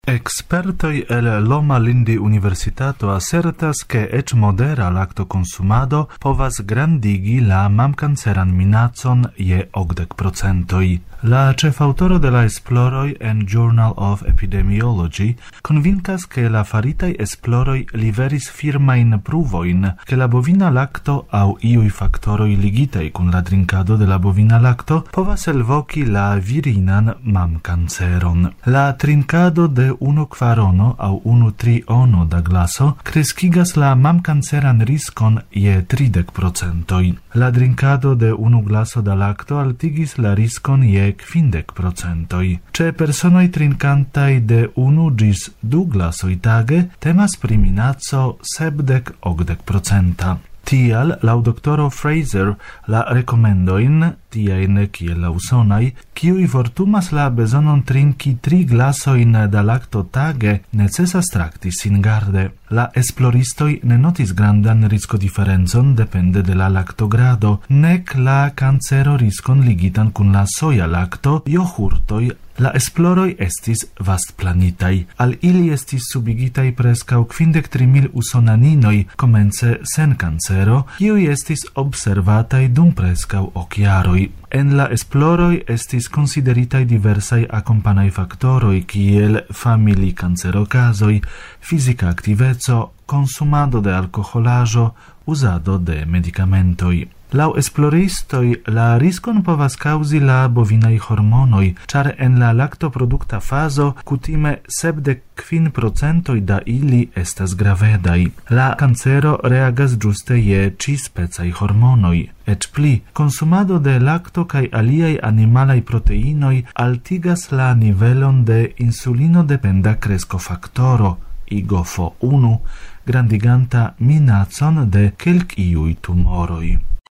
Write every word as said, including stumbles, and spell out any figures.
Expertoi el Loma Lindy Universitato assertas che ec modera lactoconsumado povas grandigi la mamcanceran minacon je octdek procentoi. La cefautoro de la esploroi en Journal of Epidemiology convincas che la faritai esploroi liveris firmain pruvoin che la bovina lacto au iui factoroi ligitei cun la drinkado de la bovina lacto povas elvoci la virinan mamcanceron. La trinkado de unu quarono au unu triono da glaso crescigas la mamcanceran riscon je tridek procentoi. La drinkado de unu glaso da lacto altigis la riscon je kvindek procentoi. Ce personoi trincantai de unu gis du glasoi tage temas pri minaco sepdek octdek procenta. Tial, lau doktoro Fraser, la recomendoin, tiaen kiel la usonai, kiui vortumas la bezonon trinki tri glasoin da lacto tage, necesas trakti singarde. La esploristoi ne notis grandan risco differenzon depende de la lactogrado, nec la cancero riscon ligitan cun la soia lacto, jogurtoi. La esploroi estis vast planitai. Al ili estis subigitai prescau kvindek tri mil usonaninoi, comence sen cancero, kiui estis observatai dum prescau ok jaroi. En la esploroi estis consideritai diversai acompanai factoroi, kiel famili cancerocasoi, fisica activezo, consumado de alcoholajo, usado de medicamentoi. Lau esploristoi la riscon povas causi la bovinai hormonoi, char en la lactoprodukta fazo kutime sepdek kvin procentoi da ili estas gravedai. La cancero reagas giuste je ci specai hormonoi. Ec pli, consumado de lacto kai aliai animalai proteinoi altigas la nivelon de insulino dependa crescofaktoro, I G O F O unu, grandiganta minacon de kelk iui tumoroi.